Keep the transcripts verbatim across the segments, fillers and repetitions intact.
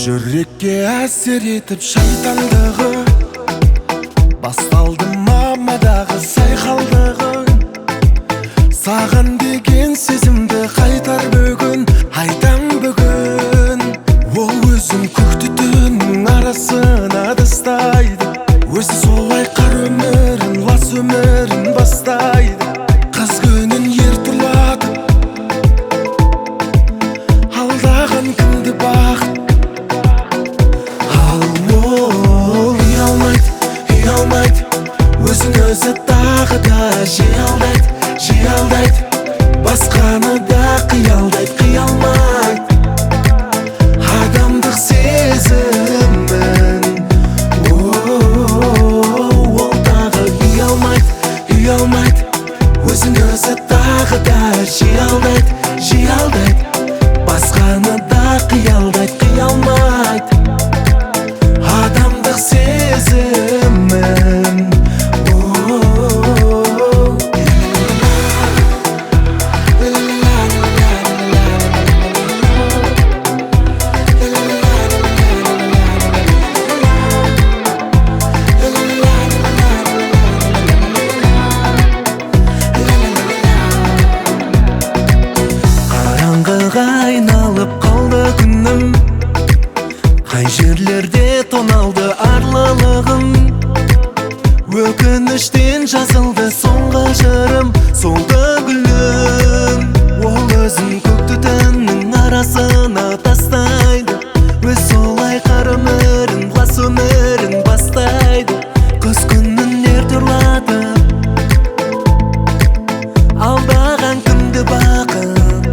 Жүрекке әсер етіп шайтандығы, басталды мамадағы сайқалдығы. Саған деген сезімді қайтар бүгін, айтам бүгін. Ол өзін көк түтіннің арасына тастайды, өзі солай қар өмірін, лас өмірін бастайды. Қыз күнін ер тұрлатып алдаған кімді бақыт. Өзін өзі тағы да жиялдайды, жиялдайды. Басқаны да қиялдайды, қиялмайды. Адамдық сезімін ол тағы ұялмайды, ұялмайды. Өзін өзі тағы да жиялдайды, жиялдайды. Басқаны да қиялдайды, қиялмайды. Адамдық сезімін айналып қалды күнім, қай жерлерде тоналды арлылығым. Өкініштен жазылды соңғы жырым, солды гүлім. Ол өзін көк түтіннің арасына тастайды, өз солай қар өмірін, лас өмірін бастайды. Қыз күнін ерте ұрлатып алдаған кімді бақыт.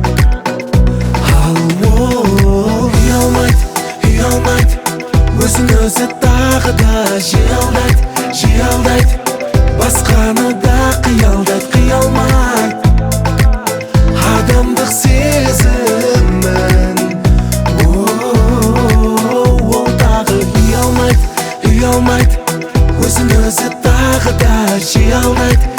Өзін өзі тағы да жиялдайды, жиялдайды. Басқаны да қиялдайды, қиялмайды. Адамдық сезімін ол тағы ұялмайды, ұялмайды. Өзін өзі тағы да жиялдайды,